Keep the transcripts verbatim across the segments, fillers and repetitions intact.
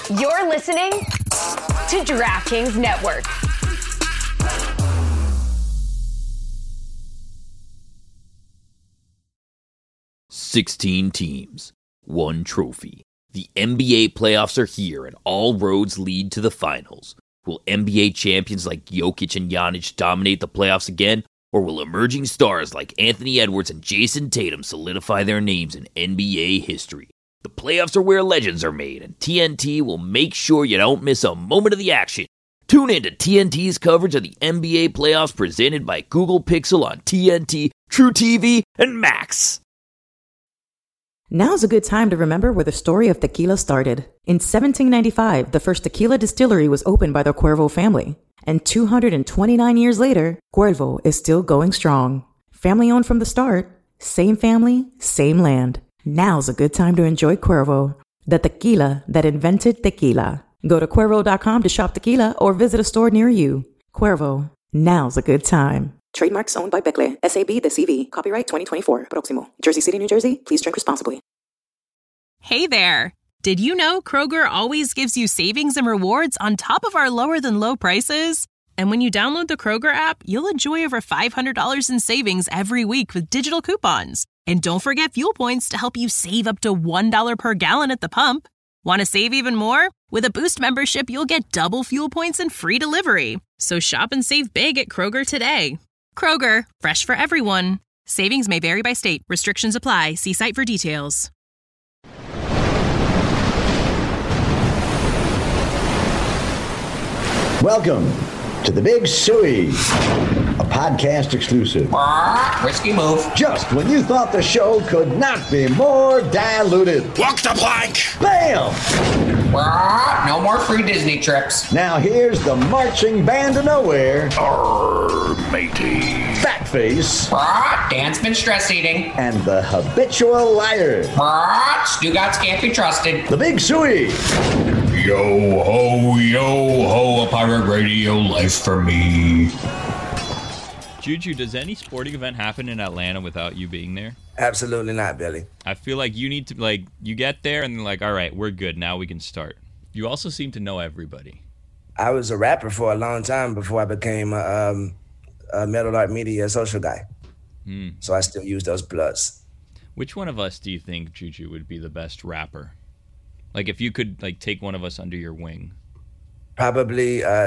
You're listening to DraftKings Network. sixteen teams, one trophy. The N B A playoffs are here and all roads lead to the finals. Will N B A champions like Jokic and Giannis dominate the playoffs again? Or will emerging stars like Anthony Edwards and Jason Tatum solidify their names in N B A history? The playoffs are where legends are made, and T N T will make sure you don't miss a moment of the action. Tune in to T N T's coverage of the N B A playoffs presented by Google Pixel on T N T, True T V, and Max. Now's a good time to remember where the story of tequila started. In seventeen ninety-five, the first tequila distillery was opened by the Cuervo family. And two hundred twenty-nine years later, Cuervo is still going strong. Family owned from the start, same family, same land. Now's a good time to enjoy Cuervo, the tequila that invented tequila. Go to Cuervo dot com to shop tequila or visit a store near you. Cuervo, now's a good time. Trademarks owned by Becle, S A B The C V. Copyright twenty twenty-four. Proximo. Jersey City, New Jersey. Please drink responsibly. Hey there. Did you know Kroger always gives you savings and rewards on top of our lower than low prices? And when you download the Kroger app, you'll enjoy over five hundred dollars in savings every week with digital coupons. And don't forget fuel points to help you save up to one dollar per gallon at the pump. Want to save even more? With a Boost membership, you'll get double fuel points and free delivery. So shop and save big at Kroger today. Kroger, fresh for everyone. Savings may vary by state. Restrictions apply. See site for details. Welcome to the Big Suey, a podcast exclusive. Risky move. Just when you thought the show could not be more diluted. Walk the plank. Bam! No more free Disney trips. Now here's the marching band of nowhere. Arr, matey. Fat face. Dan's been stress eating. And the habitual liar. Stugatz can't be trusted. The Big Suey. Yo ho, yo ho, a pirate radio life for me. Juju, does any sporting event happen in Atlanta without you being there? Absolutely not, Billy. I feel like you need to, like, you get there and then like, all right, we're good. Now we can start. You also seem to know everybody. I was a rapper for a long time before I became a, um, a Metal Art Media social guy. Hmm. So I still use those plugs. Which one of us do you think, Juju, would be the best rapper? Like, if you could, like, take one of us under your wing. Probably uh,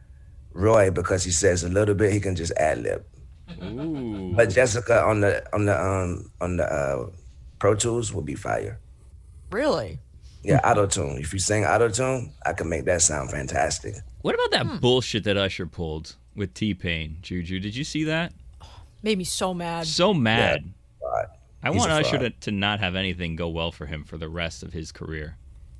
Roy, because he says a little bit, he can just ad-lib. Ooh. But Jessica on the on the um on the uh, Pro Tools would be fire. Really? Yeah, auto-tune. If you sing auto-tune, I can make that sound fantastic. What about that Hmm. bullshit that Usher pulled with T-Pain, Juju? Did you see that? Made me so mad. So mad. Yeah, fraud. I He's want a Usher to, fraud. to not have anything go well for him for the rest of his career.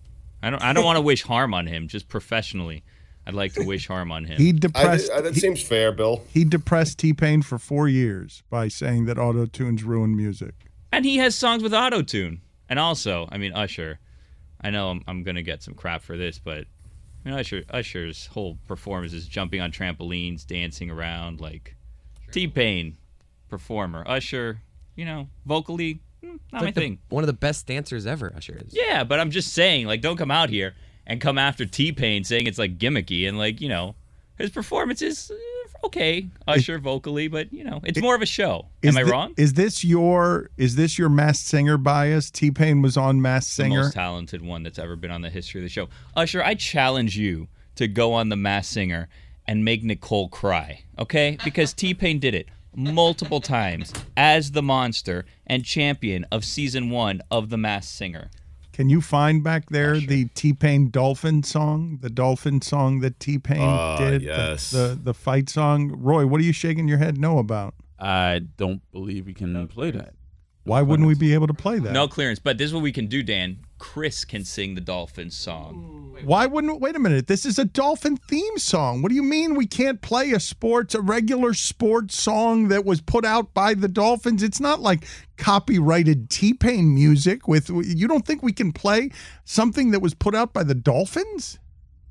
I don't I don't want to wish harm on him, just professionally. I'd like to wish harm on him. He depressed. I, I, that he, seems fair, Bill. He depressed T-Pain for four years by saying that auto-tunes ruin music. And he has songs with auto-tune. And also, I mean, Usher, I know I'm, I'm going to get some crap for this, but I mean, Usher, Usher's whole performance is jumping on trampolines, dancing around, like T-Pain, performer. Usher, you know, vocally, hmm, not my like the, thing. One of the best dancers ever, Usher is. Yeah, but I'm just saying, like, don't come out here and come after T-Pain saying it's, like, gimmicky. And, like, you know, his performance is uh, okay, Usher vocally, but, you know, it's more of a show. Am I thi- wrong? Is this your is this your Masked Singer bias? T-Pain was on Masked The Singer. most talented one that's ever been on the history of the show. Usher, I challenge you to go on The Masked Singer and make Nicole cry, okay? Because T-Pain did it multiple times as the monster and champion of season one of The Masked Singer. Can you find back there Usher. the T-Pain Dolphin song, the Dolphin song that T-Pain Ah, did, yes. the, the the fight song? Roy, what are you shaking your head no about? I don't believe we can play that. Why wouldn't we be able to play that? No clearance, but this is what we can do, Dan. Chris can sing the Dolphins song. Why wouldn't? Wait a minute. This is a Dolphin theme song. What do you mean we can't play a sports, a regular sports song that was put out by the Dolphins? It's not like copyrighted T-Pain music. With you don't think we can play something that was put out by the Dolphins?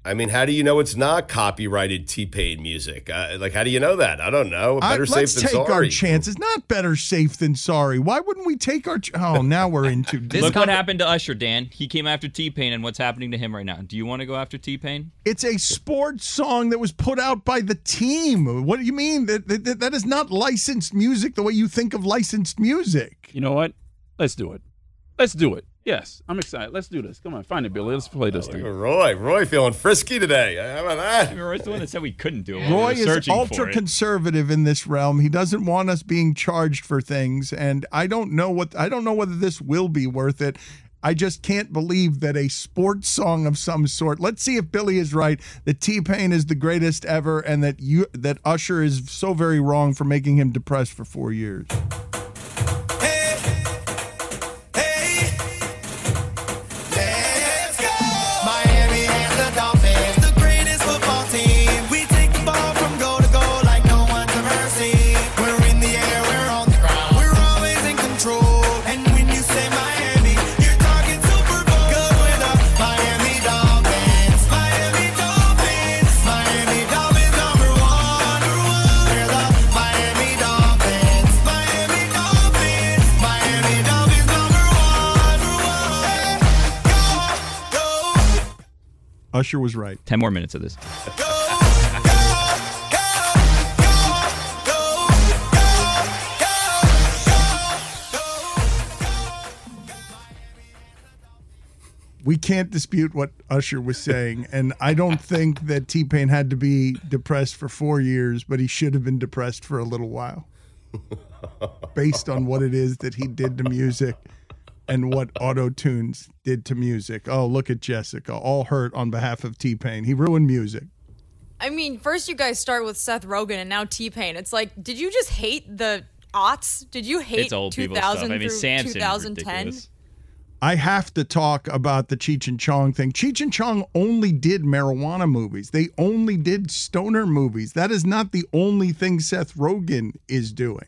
I mean, how do you know it's not copyrighted T-Pain music? Uh, like, how do you know that? I don't know. Better I, safe let's than take sorry. our chances. Not better safe than sorry. Why wouldn't we take our? Ch- oh, now we're into. Look what happened to Usher, Dan. He came after T-Pain, and what's happening to him right now? Do you want to go after T-Pain? It's a sports song that was put out by the team. What do you mean? That, that that is not licensed music the way you think of licensed music. You know what? Let's do it. Let's do it. Yes, I'm excited. Let's do this. Come on, find it, Billy. Let's play this thing. Roy, Roy feeling frisky today. How about that? I mean, Roy's the one that said we couldn't do it. Roy we were is ultra conservative in this realm. He doesn't want us being charged for things, and I don't know what I don't know whether this will be worth it. I just can't believe that a sports song of some sort. Let's see if Billy is right. That T-Pain is the greatest ever, and that you that Usher is so very wrong for making him depressed for four years. Usher was right. Ten more minutes of this. We can't dispute what Usher was saying, and I don't think that T-Pain had to be depressed for four years, but he should have been depressed for a little while, based on what it is that he did to music. And what auto-tunes did to music. Oh, look at Jessica. All hurt on behalf of T-Pain. He ruined music. I mean, first you guys start with Seth Rogen and now T-Pain. It's like, did you just hate the aughts? Did you hate it's old two thousand people stuff. I mean, through Samson, twenty ten? ridiculous. I have to talk about the Cheech and Chong thing. Cheech and Chong only did marijuana movies. They only did stoner movies. That is not the only thing Seth Rogen is doing.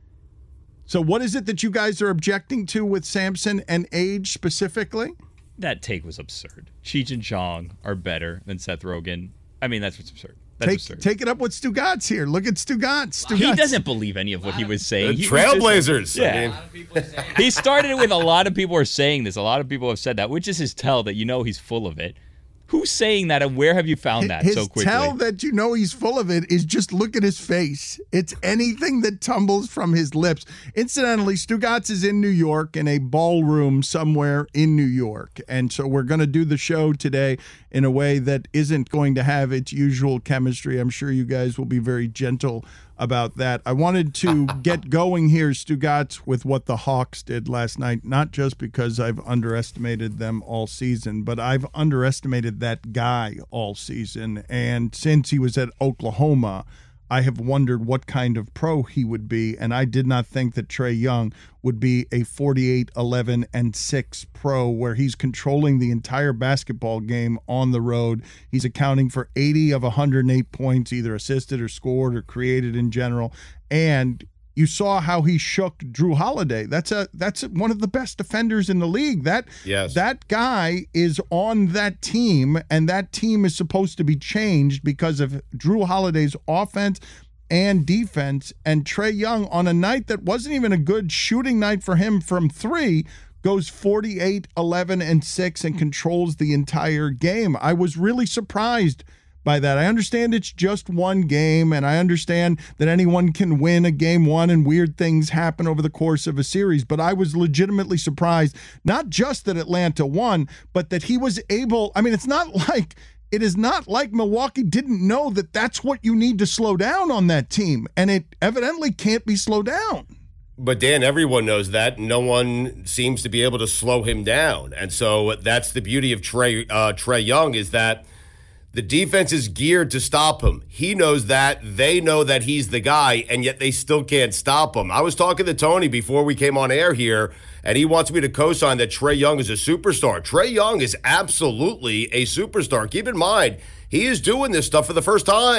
So what is it that you guys are objecting to with Samson and age specifically? That take was absurd. Cheech and Chong are better than Seth Rogen. I mean, that's what's absurd. That's take, absurd. Take it up with Stugatz here. Look at Stugatz. Stugatz. He doesn't believe any of what he was saying. The He was Trailblazers. just- yeah. I mean. He started it with a lot of people are saying this. A lot of people have said that, which is his tell that you know he's full of it. Who's saying that, and where have you found that his so quickly? tell that you know he's full of it is just look at his face. It's anything that tumbles from his lips. Incidentally, Stugatz is in New York in a ballroom somewhere in New York. And so we're going to do the show today in a way that isn't going to have its usual chemistry. I'm sure you guys will be very gentle about that. I wanted to get going here, Stugatz, with what the Hawks did last night, not just because I've underestimated them all season, but I've underestimated that guy all season. And since he was at Oklahoma, I have wondered what kind of pro he would be, and I did not think that Trae Young would be a forty-eight, eleven, and six pro where he's controlling the entire basketball game on the road. He's accounting for eighty of one hundred eight points, either assisted or scored or created in general, and you saw how he shook Drew Holiday. That's a that's one of the best defenders in the league. That yes. that guy is on that team, and that team is supposed to be changed because of Drew Holiday's offense and defense. And Trae Young, on a night that wasn't even a good shooting night for him from three, goes forty-eight, eleven, and six and controls the entire game. I was really surprised by that. I understand it's just one game, and I understand that anyone can win a game one and weird things happen over the course of a series, but I was legitimately surprised, not just that Atlanta won, but that he was able, I mean, it's not like, it is not like Milwaukee didn't know that that's what you need to slow down on that team, and it evidently can't be slowed down. But Dan, everyone knows that. No one seems to be able to slow him down, and so that's the beauty of Trae, uh, Trae Young is that the defense is geared to stop him. He knows that. They know that he's the guy, and yet they still can't stop him. I was talking to Tony before we came on air here, and he wants me to co-sign that Trae Young is a superstar. Trae Young is absolutely a superstar. Keep in mind, he is doing this stuff for the first time.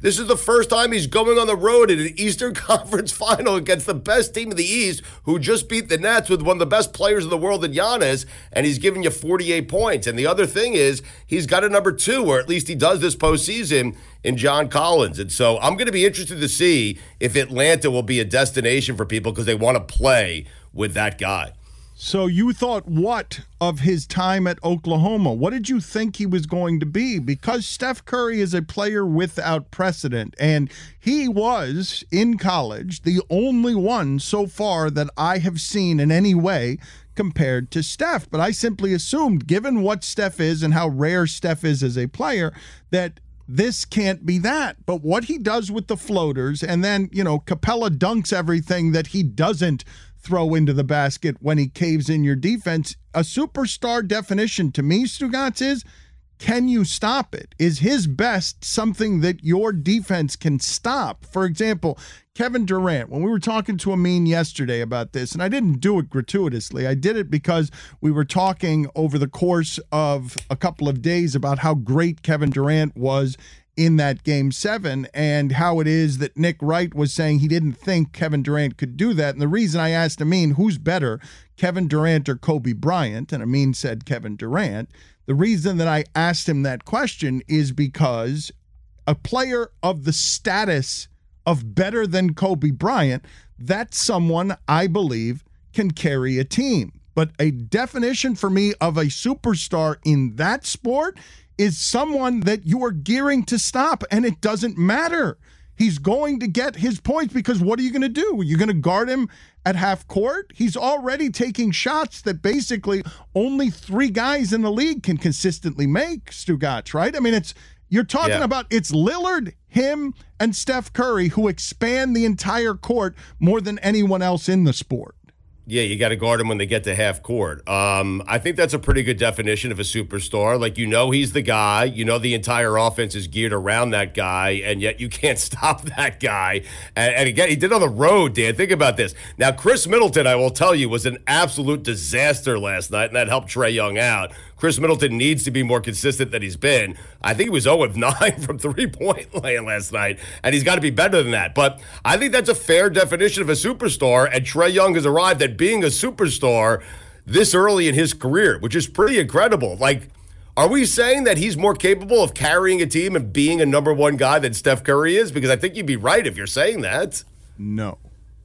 This is the first time he's going on the road in an Eastern Conference final against the best team in the East, who just beat the Nets with one of the best players in the world in Giannis, and he's giving you forty-eight points. And the other thing is, he's got a number two, or at least he does this postseason, in John Collins. And so I'm going to be interested to see if Atlanta will be a destination for people because they want to play with that guy. So you thought what of his time at Oklahoma? What did you think he was going to be? Because Steph Curry is a player without precedent, and he was, in college, the only one so far that I have seen in any way compared to Steph. But I simply assumed, given what Steph is and how rare Steph is as a player, that this can't be that. But what he does with the floaters, and then, you know, Capella dunks everything that he doesn't throw into the basket when he caves in your defense. A superstar definition to me, Stugotz, is, can you stop it? Is his best something that your defense can stop? For example, Kevin Durant, when we were talking to Amin yesterday about this, and I didn't do it gratuitously, I did it because we were talking over the course of a couple of days about how great Kevin Durant was in that game seven, and how it is that Nick Wright was saying he didn't think Kevin Durant could do that. And the reason I asked Amin, who's better, Kevin Durant or Kobe Bryant? And Amin said Kevin Durant. The reason that I asked him that question is because a player of the status of better than Kobe Bryant, that's someone I believe can carry a team. But a definition for me of a superstar in that sport is someone that you are gearing to stop, and it doesn't matter. He's going to get his points because what are you going to do? You're going to guard him at half court? He's already taking shots that basically only three guys in the league can consistently make, Stugotz, right? I mean, it's you're talking yeah. about it's Lillard, him, and Steph Curry who expand the entire court more than anyone else in the sport. Yeah, you got to guard him when they get to half court. Um, I think that's a pretty good definition of a superstar. Like, you know he's the guy. You know the entire offense is geared around that guy, and yet you can't stop that guy. And, and again, he did it on the road, Dan. Think about this. Now, Chris Middleton, I will tell you, was an absolute disaster last night, and that helped Trae Young out. Chris Middleton needs to be more consistent than he's been. I think he was oh of nine from three-point land last night, and he's got to be better than that. But I think that's a fair definition of a superstar, and Trae Young has arrived at being a superstar this early in his career, which is pretty incredible. Like, are we saying that he's more capable of carrying a team and being a number one guy than Steph Curry is? Because I think you'd be right if you're saying that. No.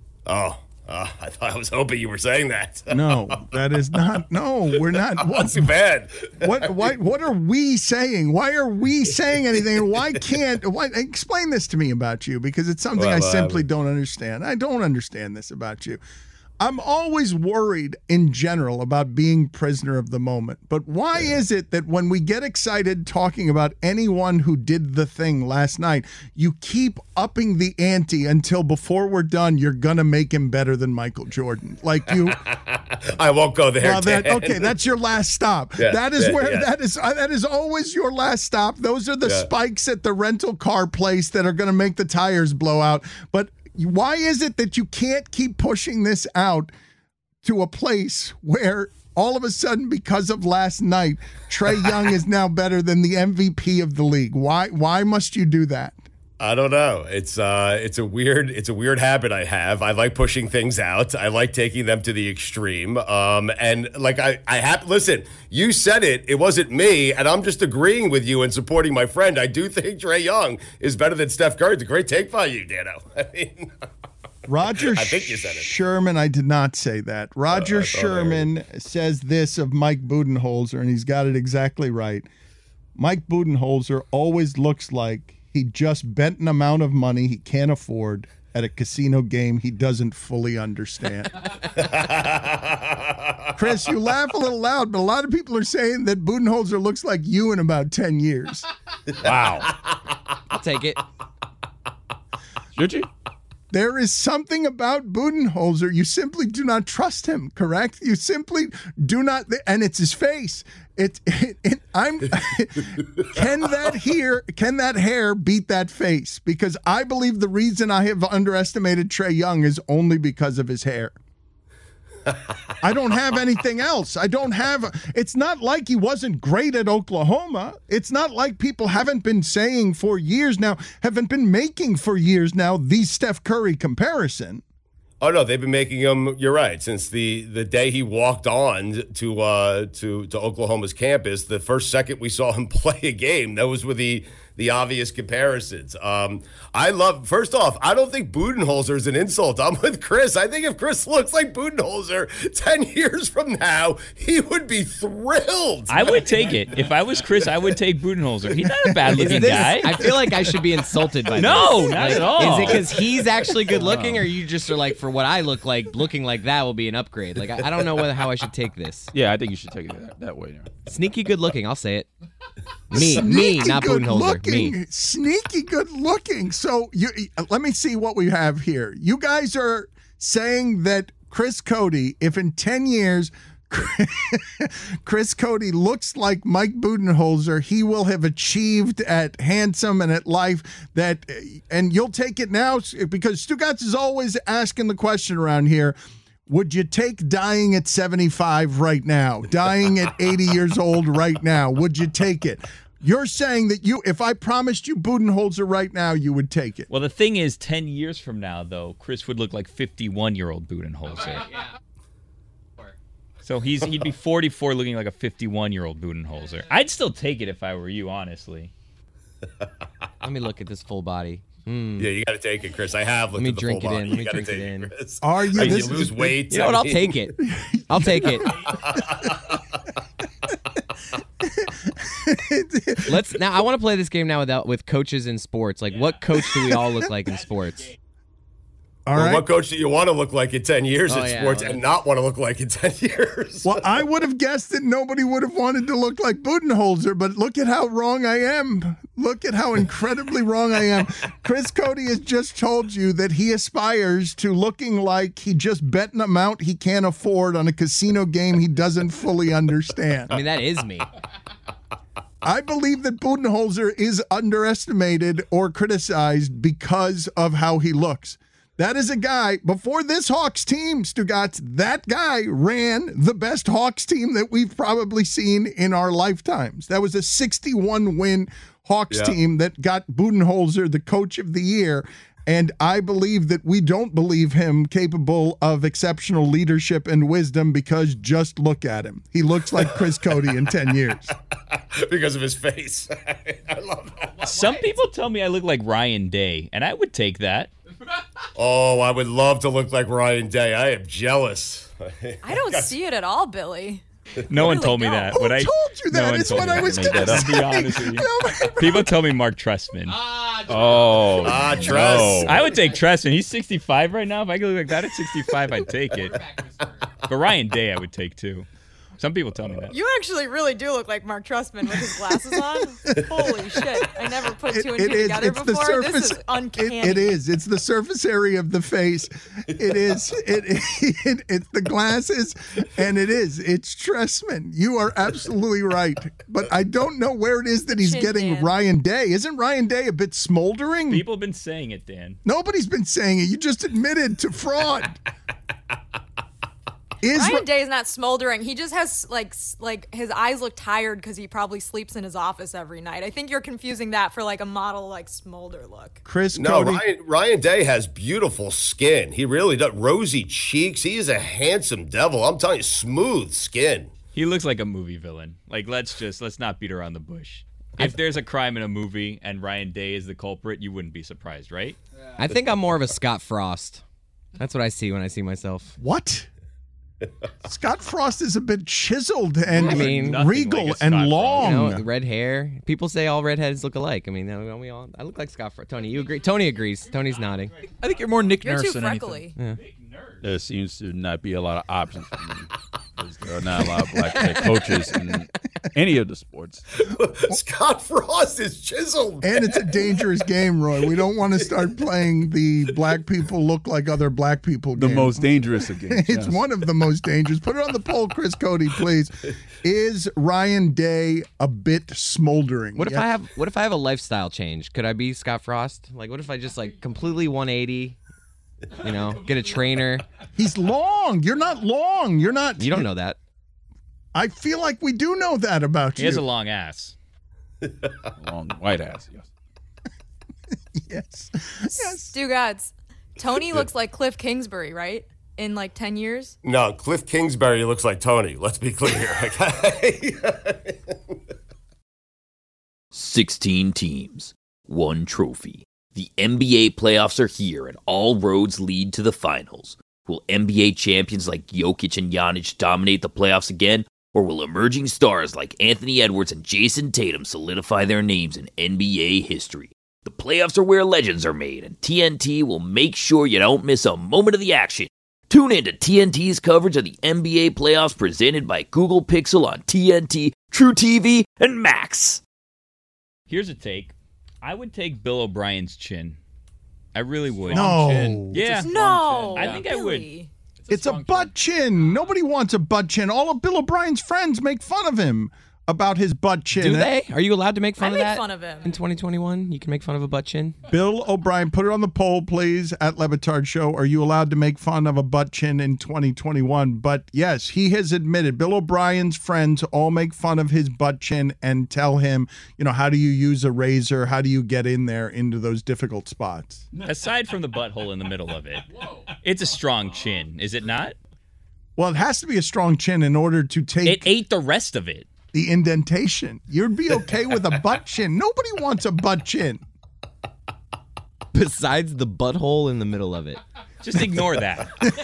Oh. Uh, I thought I was hoping you were saying that. No, that is not. No, we're not. What's too bad? What? Why, what are we saying? Why are we saying anything? Why can't? Why, explain this to me about you, because it's something well, I simply uh, don't understand. I don't understand this about you. I'm always worried in general about being prisoner of the moment. But why is it that when we get excited talking about anyone who did the thing last night, you keep upping the ante until before we're done, you're going to make him better than Michael Jordan? Like you. I won't go there. Well, that, okay, that's your last stop. Yeah, that is yeah, where yeah. that is uh, that is always your last stop. Those are the yeah. spikes at the rental car place that are going to make the tires blow out. But why is it that you can't keep pushing this out to a place where all of a sudden, because of last night, Trae Young is now better than the M V P of the league? Why why must you do that? I don't know. It's uh, it's a weird, it's a weird habit I have. I like pushing things out. I like taking them to the extreme. Um, and like I, I have. Listen, you said it. It wasn't me, and I'm just agreeing with you and supporting my friend. I do think Trae Young is better than Steph Curry. It's a great take by you, Dano. I mean, Roger I think you said it. Sherman, I did not say that. Roger uh, Sherman says this of Mike Budenholzer, and he's got it exactly right. Mike Budenholzer always looks like he just bet an amount of money he can't afford at a casino game he doesn't fully understand. Chris, you laugh a little loud, but a lot of people are saying that Budenholzer looks like you in about ten years. Wow. I'll take it. Should you? There is something about Budenholzer. You simply do not trust him, correct? You simply do not, and it's his face. It, it, it I'm. Can that hair? Can that hair beat that face? Because I believe the reason I have underestimated Trae Young is only because of his hair. I don't have anything else. I don't have. It's not like he wasn't great at Oklahoma. It's not like people haven't been saying for years now, haven't been making for years now, the Steph Curry comparison. Oh no, they've been making him. You're right. Since the, the day he walked on to uh, to to Oklahoma's campus, the first second we saw him play a game, those were the the obvious comparisons. Um, I love. First off, I don't think Budenholzer is an insult. I'm with Chris. I think if Chris looks like Budenholzer ten years from now, he would be thrilled. I would take it if I was Chris. I would take Budenholzer. He's not a bad-looking this, guy. I feel like I should be insulted by no, this. not like, at all. Is it because he's actually good-looking, or you just are like, for what I look like, looking like that will be an upgrade? Like I, I don't know whether how I should take this. Yeah, I think you should take it that, that way. Yeah. Sneaky good-looking. I'll say it. Me, Sneaky me, not good Budenholzer. Looking, Me. Sneaky good looking. So you let me see what we have here. You guys are saying that Chris Cote, if in ten years Chris Cote looks like Mike Budenholzer, he will have achieved at handsome and at life that, and you'll take it now because Stugotz is always asking the question around here. Would you take dying at seventy-five right now? Dying at eighty years old right now? Would you take it? You're saying that you, if I promised you Budenholzer right now, you would take it. Well, the thing is, ten years from now, though, Chris would look like fifty-one-year-old Budenholzer. Okay, yeah. So he's he'd be forty-four looking like a fifty-one-year-old Budenholzer. I'd still take it if I were you, honestly. Let me look at this full body. Mm. Yeah, you got to take it, Chris. I have looked Let me at the drink full it body. in. Let me you drink take it in. Chris. Are you? Are you this lose is, weight? You know what? I'll take it. I'll take it. Let's now. I want to play this game now without with coaches in sports. Like, what coach do we all look like in sports? All well, right. What coach do you want to look like in ten years Oh, in yeah, sports well, and not want to look like in ten years? Well, I would have guessed that nobody would have wanted to look like Budenholzer, but look at how wrong I am. Look at how incredibly wrong I am. Chris Cote has just told you that he aspires to looking like he just bet an amount he can't afford on a casino game he doesn't fully understand. I mean, that is me. I believe that Budenholzer is underestimated or criticized because of how he looks. That is a guy, before this Hawks team, Stugotz, that guy ran the best Hawks team that we've probably seen in our lifetimes. That was a sixty-one win Hawks Yeah. team that got Budenholzer the coach of the year. And I believe that we don't believe him capable of exceptional leadership and wisdom because just look at him. He looks like Chris Cote in ten years. Because of his face. I love that. Some people tell me I look like Ryan Day, and I would take that. Oh, I would love to look like Ryan Day. I am jealous. I don't see it at all, Billy. No one really told me don't. that. Who What I, told you that? No one It's told what me I that was to make gonna that up. say. Be honest with you. No, People tell me Mark Trestman. Oh, Ah, Tress. no. I would take Trestman. He's sixty-five right now. If I could look like that at sixty-five, I'd take it. But Ryan Day, I would take too. Some people tell me that. You actually really do look like Mark Trustman with his glasses on. Holy shit. I never put two and It two is. together It's the before. surface. This is uncanny. It, it is. It's the surface area of the face. It is. It, it, It's the glasses, and it is. It's Trestman. You are absolutely right. But I don't know where it is that he's Chin getting Dan. Ryan Day. Isn't Ryan Day a bit smoldering? People have been saying it, Dan. Nobody's been saying it. You just admitted to fraud. Is Ryan Day is not smoldering. He just has like s- like his eyes look tired because he probably sleeps in his office every night. I think you're confusing that for like a model like smolder look. Chris No, Cote? Ryan, Ryan Day has beautiful skin. He really does. Rosy cheeks. He is a handsome devil. I'm telling you, smooth skin. He looks like a movie villain. Like, let's just, let's not beat around the bush. If there's a crime in a movie and Ryan Day is the culprit, you wouldn't be surprised, right? I think I'm more of a Scott Frost. That's what I see when I see myself. What? Scott Frost is a bit chiseled and I mean, regal like a and Scott Frost. long. You know, red hair. People say all redheads look alike. I mean, don't we all? I look like Scott Frost. Tony, you agree? Tony agrees. Tony's nodding. I think you're more Nick You're Nurse too than freckly. anything. There seems to not be a lot of options for me. There are not a lot of black head coaches in any of the sports. Scott Frost is chiseled. And it's a dangerous game, Roy. We don't want to start playing the black people look like other black people The game. most dangerous of games. It's yes. one of the most dangerous. Put it on the poll, Chris Cote, please. Is Ryan Day a bit smoldering? What if Yeah. I have? What if I have a lifestyle change? Could I be Scott Frost? Like, what if I just like completely one eighty? You know, get a trainer. He's long. You're not long. You're not. You don't know that. I feel like we do know that about He you. has a long ass. Long white ass, yes. Yes. Yes. Stu Gods. Tony looks like Cliff Kingsbury, right? In like ten years? No, Cliff Kingsbury looks like Tony. Let's be clear. Okay? sixteen teams, one trophy. The N B A playoffs are here and all roads lead to the finals. Will N B A champions like Jokic and Giannis dominate the playoffs again? Or will emerging stars like Anthony Edwards and Jason Tatum solidify their names in N B A history? The playoffs are where legends are made, and T N T will make sure you don't miss a moment of the action. Tune in to T N T's coverage of the N B A playoffs presented by Google Pixel on T N T, True T V, and Max. Here's a take. I would take Bill O'Brien's chin. I really would. No. Yeah. No. I think I would. Billy. It's a butt chin. Nobody wants a butt chin. All of Bill O'Brien's friends make fun of him about his butt chin. Do they? Are you allowed to make fun I of make that? fun of him. In twenty twenty-one, you can make fun of a butt chin. Bill O'Brien, put it on the poll, please, at Levitard Show. Are you allowed to make fun of a butt chin in twenty twenty-one? But yes, he has admitted, Bill O'Brien's friends all make fun of his butt chin and tell him, you know, how do you use a razor? How do you get in there into those difficult spots? Aside from the butthole in the middle of it, it's a strong chin, is it not? Well, it has to be a strong chin in order to take It ate the rest of it. the indentation. You'd be okay with a butt chin. Nobody wants a butt chin. Besides the butthole in the middle of it. Just ignore that.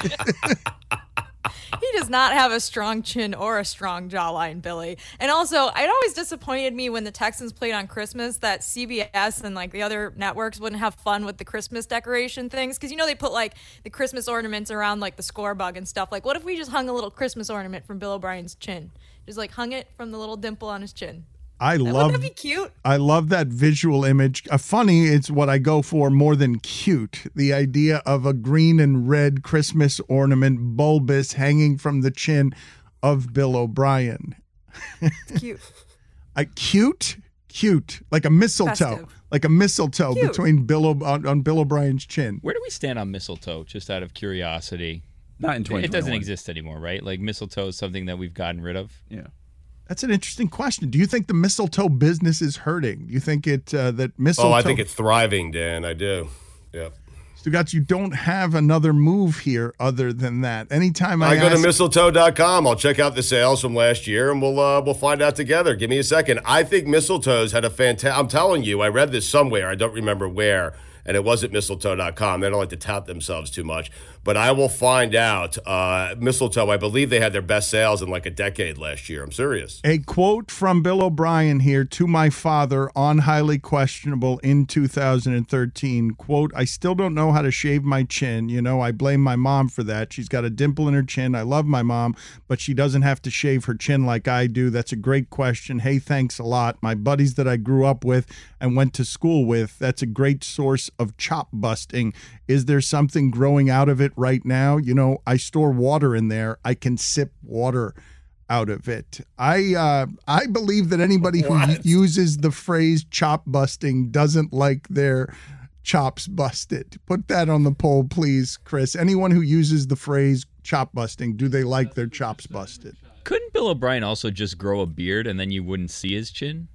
He does not have a strong chin or a strong jawline, Billy. And also, it always disappointed me when the Texans played on Christmas that C B S and like the other networks wouldn't have fun with the Christmas decoration things. Because, you know, they put like the Christmas ornaments around like the score bug and stuff. Like, what if we just hung a little Christmas ornament from Bill O'Brien's chin? Just like hung it from the little dimple on his chin. I Wouldn't love that be cute? I love that visual image. Uh, funny, it's what I go for more than cute. The idea of a green and red Christmas ornament, bulbous, hanging from the chin of Bill O'Brien. It's cute. A cute, cute, like a mistletoe, Festive. like a mistletoe Cute. between Bill O- on, on Bill O'Brien's chin. Where do we stand on mistletoe, just out of curiosity? Not in twenty It doesn't twenty-one. exist anymore, right? Like mistletoe is something that we've gotten rid of. Yeah. That's an interesting question. Do you think the mistletoe business is hurting? Do you think it uh, that mistletoe? Oh, I think it's thriving, Dan. I do. Yep. Stugotz, you don't have another move here other than that. Anytime I, I go to ask- mistletoe dot com. I'll check out the sales from last year, and we'll uh, we'll find out together. Give me a second. I think mistletoes had a fantastic. I'm telling you, I read this somewhere. I don't remember where, and it wasn't mistletoe dot com. They don't like to tout themselves too much, but I will find out. Uh, mistletoe, I believe they had their best sales in like a decade last year. I'm serious. A quote from Bill O'Brien here to my father on Highly Questionable in two thousand thirteen. Quote, I still don't know how to shave my chin. You know, I blame my mom for that. She's got a dimple in her chin. I love my mom, but she doesn't have to shave her chin like I do. That's a great question. Hey, thanks a lot. My buddies that I grew up with and went to school with, that's a great source of chop busting. Is there something growing out of it right now? You know, I store water in there. I can sip water out of it. I uh, I believe that anybody who What? uses the phrase chop busting doesn't like their chops busted. Put that on the poll, please, Chris. Anyone who uses the phrase chop busting, do they like their chops busted? Couldn't Bill O'Brien also just grow a beard and then you wouldn't see his chin?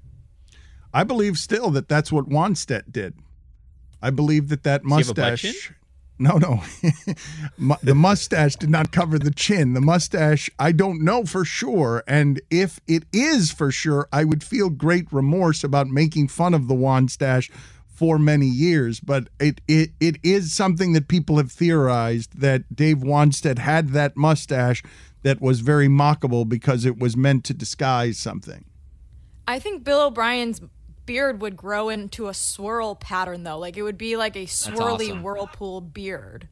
I believe still that that's what Wanstedt did. I believe that that Does he have a butt mustache. chin? No, no. Mu- the mustache did not cover the chin. The mustache, I don't know for sure. And if it is for sure, I would feel great remorse about making fun of the Wanstache for many years. But it, it it is something that people have theorized that Dave Wanstedt had that mustache that was very mockable because it was meant to disguise something. I think Bill O'Brien's beard would grow into a swirl pattern, though. Like, it would be like a swirly awesome. whirlpool beard.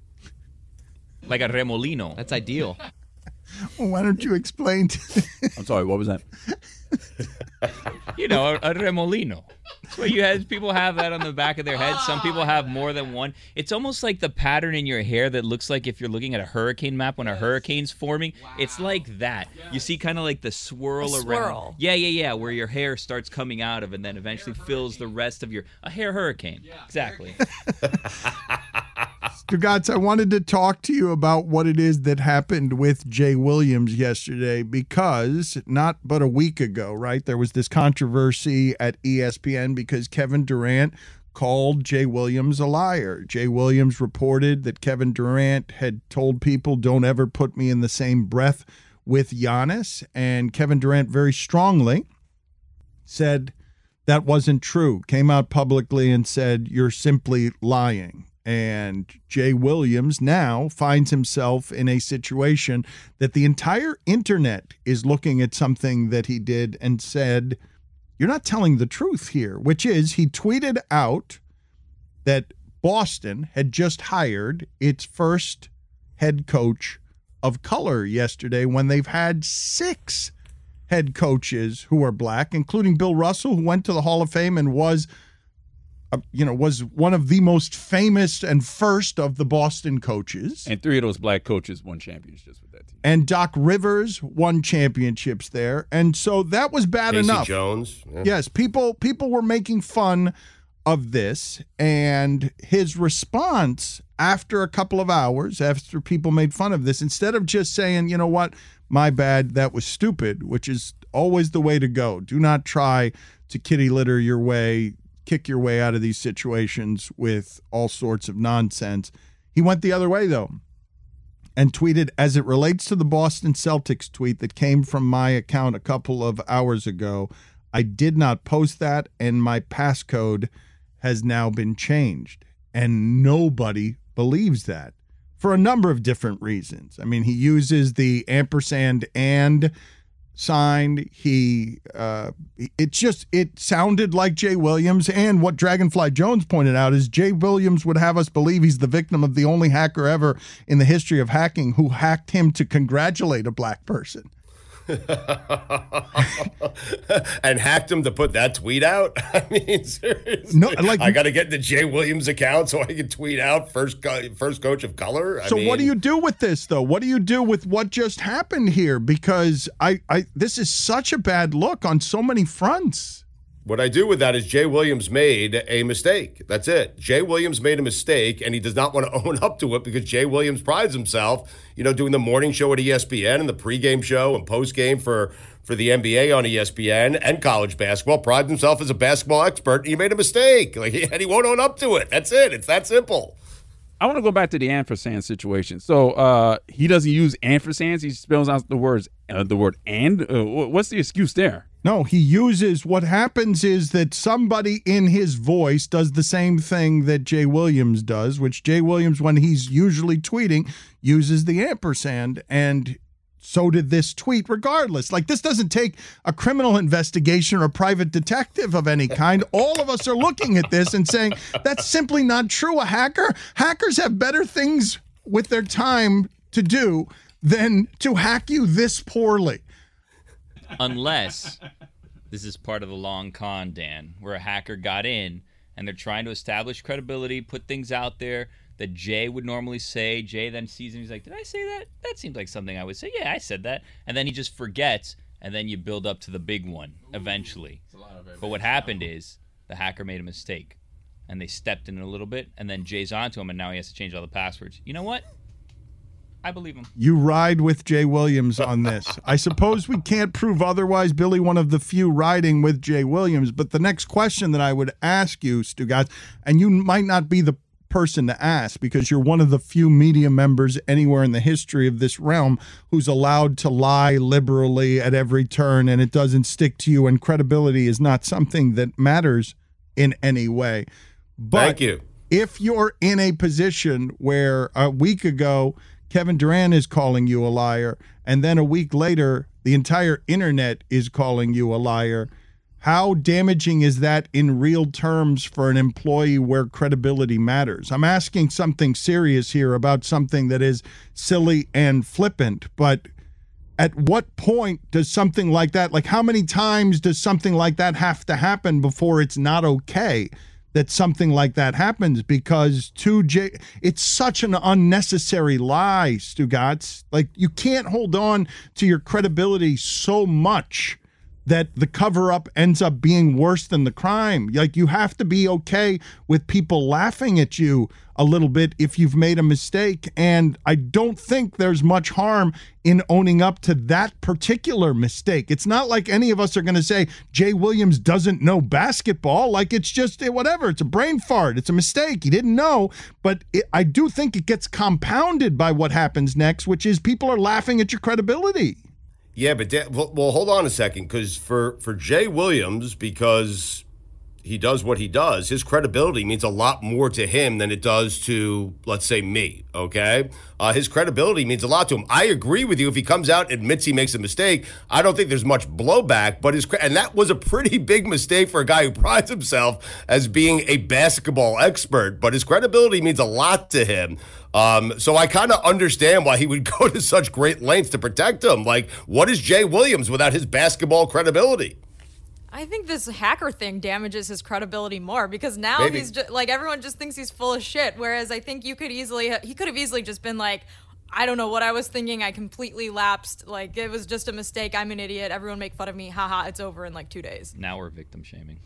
Like a remolino. That's ideal. Well, why don't you explain to I'm sorry, what was that? You know, a, a remolino. That's what you have. People have that on the back of their head. Some people have more than one. It's almost like the pattern in your hair that looks like if you're looking at a hurricane map when a hurricane's forming. It's like that. You see kind of like the swirl A around. swirl. Yeah, yeah, yeah. Where your hair starts coming out of and then eventually fills the rest of your a hair hurricane. Exactly. Stugotz, I wanted to talk to you about what it is that happened with Jay Williams yesterday, because not but a week ago, right, there was this controversy at E S P N because Kevin Durant called Jay Williams a liar. Jay Williams reported that Kevin Durant had told people, don't ever put me in the same breath with Giannis, and Kevin Durant very strongly said that wasn't true, came out publicly and said, you're simply lying. And Jay Williams now finds himself in a situation that the entire internet is looking at something that he did and said, you're not telling the truth here, which is he tweeted out that Boston had just hired its first head coach of color yesterday when they've had six head coaches who are black, including Bill Russell, who went to the Hall of Fame and was Uh, you know, was one of the most famous and first of the Boston coaches. And three of those black coaches won championships with that team. And Doc Rivers won championships there. And so that was bad Casey enough. Jones. Yeah. Yes, people people were making fun of this. And his response after a couple of hours, after people made fun of this, instead of just saying, you know what, my bad, that was stupid, which is always the way to go. Do not try to kitty litter your way, kick your way out of these situations with all sorts of nonsense. He went the other way, though, and tweeted, as it relates to the Boston Celtics tweet that came from my account a couple of hours ago, I did not post that, and my passcode has now been changed. And nobody believes that for a number of different reasons. I mean, he uses the ampersand and signed. He, uh, it just, it sounded like Jay Williams. And what Dragonfly Jones pointed out is Jay Williams would have us believe he's the victim of the only hacker ever in the history of hacking who hacked him to congratulate a black person. And hacked him to put that tweet out? I mean, seriously. No, like, I got to get the Jay Williams account so I can tweet out first co- first coach of color? I so mean, what do you do with this, though? What do you do with what just happened here? Because I, I this is such a bad look on so many fronts. What I do with that is Jay Williams made a mistake. That's it. Jay Williams made a mistake, and he does not want to own up to it because Jay Williams prides himself, you know, doing the morning show at E S P N and the pregame show and postgame for, for the N B A on E S P N and college basketball, prides himself as a basketball expert, and he made a mistake. Like, and he won't own up to it. That's it. It's that simple. I want to go back to the ampersand situation. So uh, he doesn't use ampersands. He spells out the words, uh, the word and. Uh, what's the excuse there? No, he uses, what happens is that somebody in his voice does the same thing that Jay Williams does, which Jay Williams, when he's usually tweeting, uses the ampersand, and so did this tweet regardless. Like, this doesn't take a criminal investigation or a private detective of any kind. All of us are looking at this and saying, that's simply not true. A hacker, hackers have better things with their time to do than to hack you this poorly. Unless this is part of the long con, Dan, where a hacker got in and they're trying to establish credibility, put things out there that Jay would normally say. Jay then sees him, he's like, did I say that? That seems like something I would say. Yeah, I said that. And then he just forgets, and then you build up to the big one eventually. But what happened is the hacker made a mistake, and they stepped in a little bit, and then Jay's onto him, and now he has to change all the passwords. You know what? I believe him. You ride with Jay Williams on this. I suppose we can't prove otherwise, Billy, one of the few riding with Jay Williams. But the next question that I would ask you, Stugotz, and you might not be the person to ask because you're one of the few media members anywhere in the history of this realm who's allowed to lie liberally at every turn, and it doesn't stick to you, and credibility is not something that matters in any way. But Thank you. If you're in a position where a week ago Kevin Durant is calling you a liar, and then a week later, the entire internet is calling you a liar, how damaging is that in real terms for an employee where credibility matters? I'm asking something serious here about something that is silly and flippant, but at what point does something like that, like how many times does something like that have to happen before it's not okay that something like that happens? Because to J, it's such an unnecessary lie, Stugotz. Like, you can't hold on to your credibility so much that the cover-up ends up being worse than the crime. Like, you have to be okay with people laughing at you a little bit if you've made a mistake. And I don't think there's much harm in owning up to that particular mistake. It's not like any of us are going to say Jay Williams doesn't know basketball. Like, it's just whatever. It's a brain fart. It's a mistake. He didn't know. But it, I do think it gets compounded by what happens next, which is people are laughing at your credibility. Yeah, but da- well, well, hold on a second, because for, for Jay Williams, because he does what he does, his credibility means a lot more to him than it does to, let's say, me, okay? Uh, his credibility means a lot to him. I agree with you. If he comes out and admits he makes a mistake, I don't think there's much blowback, but his and that was a pretty big mistake for a guy who prides himself as being a basketball expert, but his credibility means a lot to him. Um, so I kind of understand why he would go to such great lengths to protect him. Like, what is Jay Williams without his basketball credibility? I think this hacker thing damages his credibility more because now Maybe. he's just, like, everyone just thinks he's full of shit. Whereas I think you could easily, he could have easily just been like, I don't know what I was thinking. I completely lapsed. Like, it was just a mistake. I'm an idiot. Everyone make fun of me. Haha, it's over in like two days. Now we're victim shaming.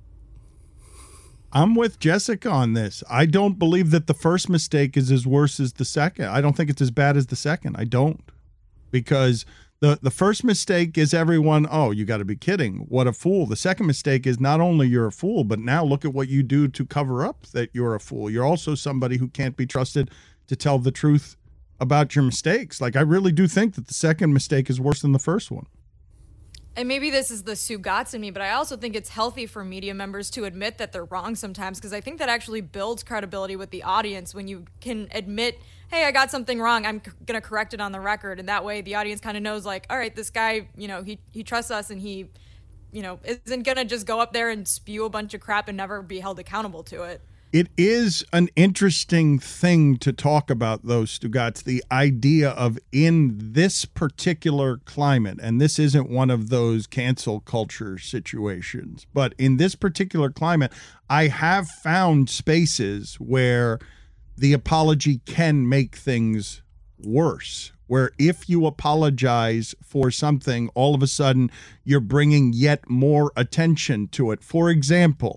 I'm with Jessica on this. I don't believe that the first mistake is as worse as the second. I don't think it's as bad as the second. I don't. Because the, the first mistake is everyone, oh, you got to be kidding. What a fool. The second mistake is not only you're a fool, but now look at what you do to cover up that you're a fool. You're also somebody who can't be trusted to tell the truth about your mistakes. Like, I really do think that the second mistake is worse than the first one. And maybe this is the Sugats in me, but I also think it's healthy for media members to admit that they're wrong sometimes, because I think that actually builds credibility with the audience when you can admit, hey, I got something wrong, I'm c- going to correct it on the record. And that way the audience kind of knows, like, all right, this guy, you know, he, he trusts us and he, you know, isn't going to just go up there and spew a bunch of crap and never be held accountable to it. It is an interesting thing to talk about, though, Stugotz, the idea of in this particular climate, and this isn't one of those cancel culture situations, but in this particular climate, I have found spaces where the apology can make things worse, where if you apologize for something, all of a sudden you're bringing yet more attention to it. For example,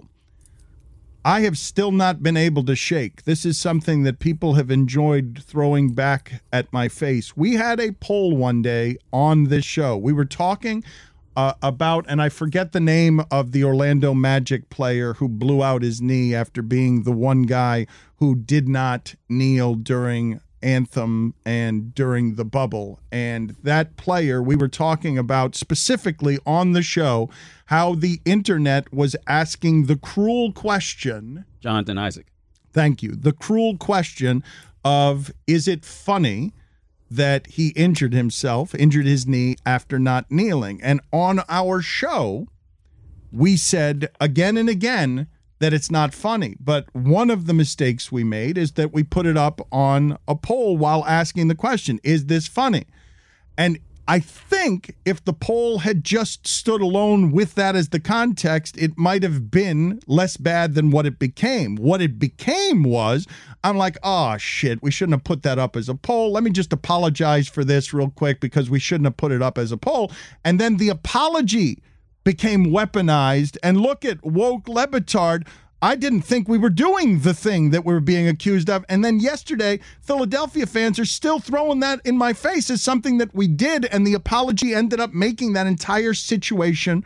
I have still not been able to shake. This is something that people have enjoyed throwing back at my face. We had a poll one day on this show. We were talking uh, about, and I forget the name of the Orlando Magic player who blew out his knee after being the one guy who did not kneel during anthem and during the bubble. And that player, we were talking about specifically on the show how the internet was asking the cruel question. Jonathan Isaac. Thank you. The cruel question of, is it funny that he injured himself, injured his knee after not kneeling? And on our show, we said again and again that it's not funny. But one of the mistakes we made is that we put it up on a poll while asking the question, is this funny? And I think if the poll had just stood alone with that as the context, it might have been less bad than what it became. What it became was, I'm like, oh, shit, we shouldn't have put that up as a poll. Let me just apologize for this real quick because we shouldn't have put it up as a poll. And then the apology became weaponized. And look at woke Le Batard. I didn't think we were doing the thing that we were being accused of. And then yesterday, Philadelphia fans are still throwing that in my face as something that we did. And the apology ended up making that entire situation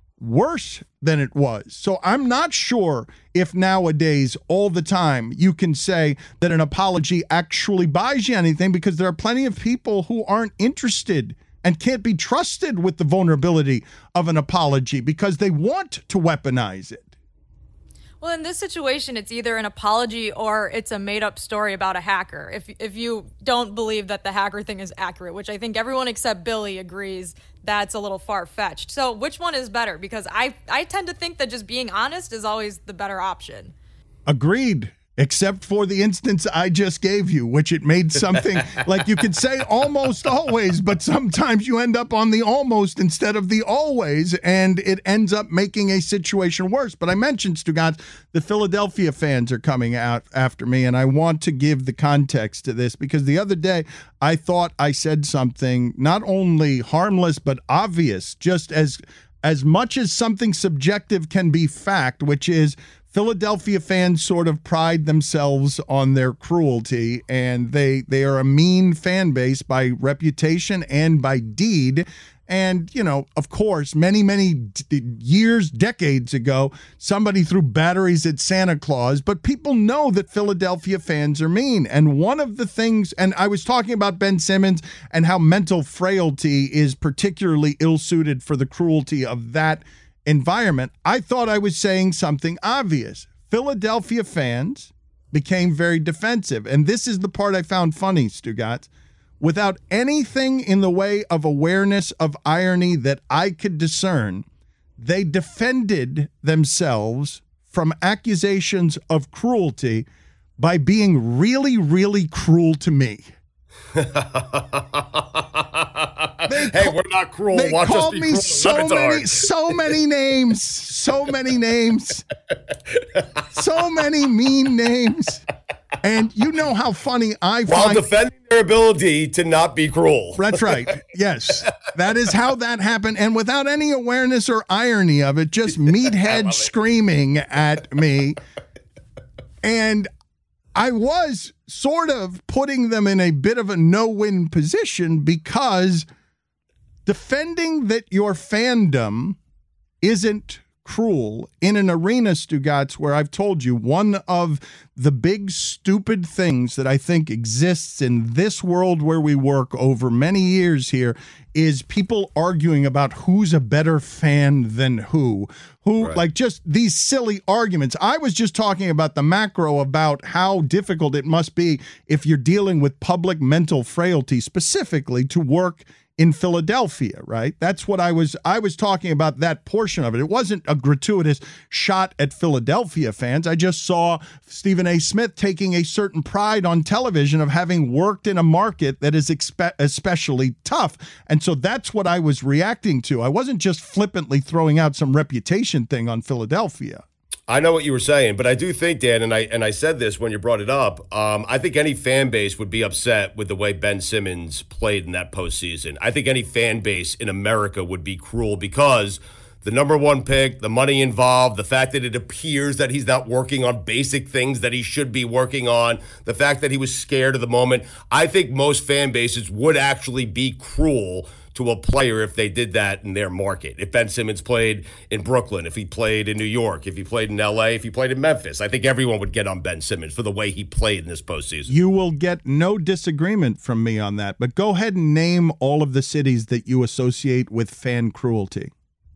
worse than it was. So I'm not sure if nowadays all the time you can say that an apology actually buys you anything, because there are plenty of people who aren't interested and can't be trusted with the vulnerability of an apology because they want to weaponize it. Well, in this situation, it's either an apology or it's a made-up story about a hacker. If if you don't believe that the hacker thing is accurate, which I think everyone except Billy agrees that's a little far-fetched. So which one is better? Because I, I tend to think that just being honest is always the better option. Agreed. Except for the instance I just gave you, which it made something like you could say almost always, but sometimes you end up on the almost instead of the always, and it ends up making a situation worse. But I mentioned, Stugotz, the Philadelphia fans are coming out after me, and I want to give the context to this because the other day I thought I said something not only harmless but obvious, just as as much as something subjective can be fact, which is Philadelphia fans sort of pride themselves on their cruelty, and they they are a mean fan base by reputation and by deed. And, you know, of course, many, many d- years, decades ago, somebody threw batteries at Santa Claus, but people know that Philadelphia fans are mean. And one of the things, and I was talking about Ben Simmons and how mental frailty is particularly ill-suited for the cruelty of that environment. I thought I was saying something obvious. Philadelphia fans became very defensive. And this is the part I found funny, Stugotz. Without anything in the way of awareness of irony that I could discern, they defended themselves from accusations of cruelty by being really, really cruel to me. Hey, call, we're not cruel. They Watch called us be me cruel. so many, so many names, so many names, so many mean names. And you know how funny I While find... defending their ability to not be cruel. That's right. Yes. That is how that happened. And without any awareness or irony of it, just meathead screaming at me. And I was sort of putting them in a bit of a no-win position because defending that your fandom isn't cruel in an arena, Stugotz, where I've told you one of the big stupid things that I think exists in this world where we work over many years here is people arguing about who's a better fan than who. Who, right. Like just these silly arguments. I was just talking about the macro about how difficult it must be if you're dealing with public mental frailty, specifically to work in Philadelphia, right? That's what I was I was talking about, that portion of it. It wasn't a gratuitous shot at Philadelphia fans. I just saw Stephen A. Smith taking a certain pride on television of having worked in a market that is expe- especially tough. And so that's what I was reacting to. I wasn't just flippantly throwing out some reputation thing on Philadelphia. I know what you were saying, but I do think, Dan, and I and I said this when you brought it up, um, I think any fan base would be upset with the way Ben Simmons played in that postseason. I think any fan base in America would be cruel because the number one pick, the money involved, the fact that it appears that he's not working on basic things that he should be working on, the fact that he was scared of the moment. I think most fan bases would actually be cruel to a player if they did that in their market. If Ben Simmons played in Brooklyn, if he played in New York, if he played in L A, if he played in Memphis, I think everyone would get on Ben Simmons for the way he played in this postseason. You will get no disagreement from me on that, but go ahead and name all of the cities that you associate with fan cruelty.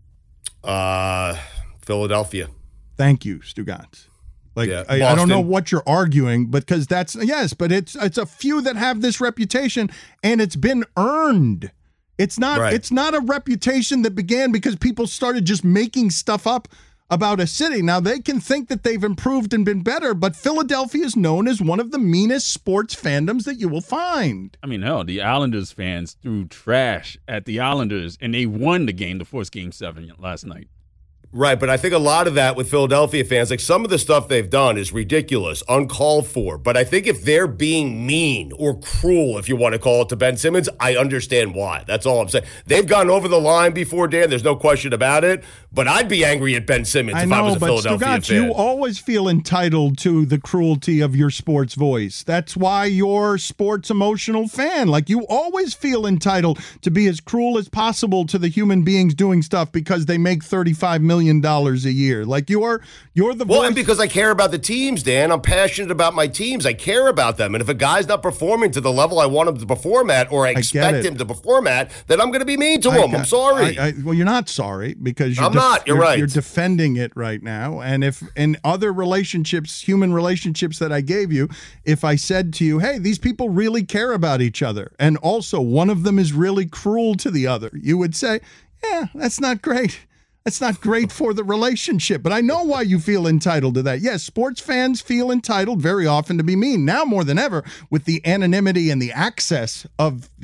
Uh, Philadelphia. Thank you, Stugotz. Like yeah, I, I don't know what you're arguing, because that's yes, but it's it's a few that have this reputation, and it's been earned. It's not right. It's not a reputation that began because people started just making stuff up about a city. Now, they can think that they've improved and been better, but Philadelphia is known as one of the meanest sports fandoms that you will find. I mean, hell, the Islanders fans threw trash at the Islanders, and they won the game, the first game seven last night. Right, but I think a lot of that with Philadelphia fans, like some of the stuff they've done is ridiculous, uncalled for. But I think if they're being mean or cruel, if you want to call it, to Ben Simmons, I understand why. That's all I'm saying. They've gone over the line before, Dan. There's no question about it. But I'd be angry at Ben Simmons I if know, I was a but Philadelphia Stugotz, fan. You always feel entitled to the cruelty of your sports voice. That's why you're a sports emotional fan. Like, you always feel entitled to be as cruel as possible to the human beings doing stuff because they make thirty-five million dollars a year. Like, you're you're the Well, voice. and because I care about the teams, Dan. I'm passionate about my teams. I care about them. And if a guy's not performing to the level I want him to perform at, or I expect him to perform at, then I'm going to be mean to I him. got- I'm sorry. I, I, well, you're not sorry because you're I'm not. You're right. You're defending it right now. And if in other relationships, human relationships that I gave you, if I said to you, hey, these people really care about each other, and also one of them is really cruel to the other, you would say, yeah, that's not great. That's not great for the relationship. But I know why you feel entitled to that. Yes, sports fans feel entitled very often to be mean. Now more than ever, with the anonymity and the access of the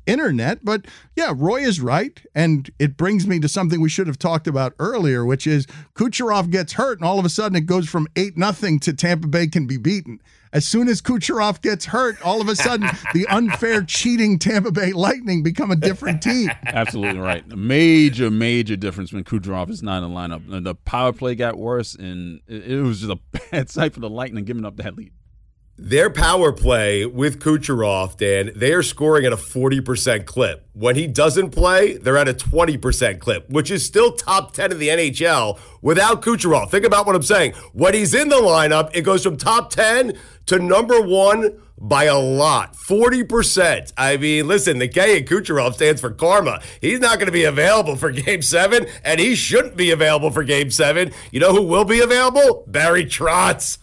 internet. But yeah, Roy is right. And it brings me to something we should have talked about earlier, which is Kucherov gets hurt and all of a sudden it goes from eight nothing to Tampa Bay can be beaten. As soon as Kucherov gets hurt, all of a sudden the unfair cheating Tampa Bay Lightning become a different team. Absolutely right. A major, major difference when Kucherov is not in the lineup. The power play got worse, and it was just a bad sight for the Lightning giving up that lead. Their power play with Kucherov, Dan, they are scoring at a forty percent clip. When he doesn't play, they're at a twenty percent clip, which is still top ten in the N H L without Kucherov. Think about what I'm saying. When he's in the lineup, it goes from top ten to number one by a lot. forty percent. I mean, listen, the K in Kucherov stands for karma. He's not going to be available for Game seven, and he shouldn't be available for Game seven. You know who will be available? Barry Trotz.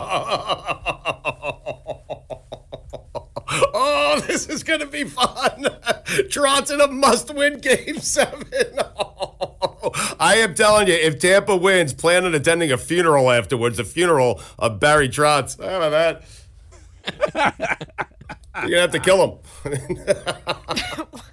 Oh, this is going to be fun. Trotz in a must-win Game seven. I am telling you, if Tampa wins, plan on attending a funeral afterwards, a funeral of Barry Trotz. How about that? You're going to have to kill him.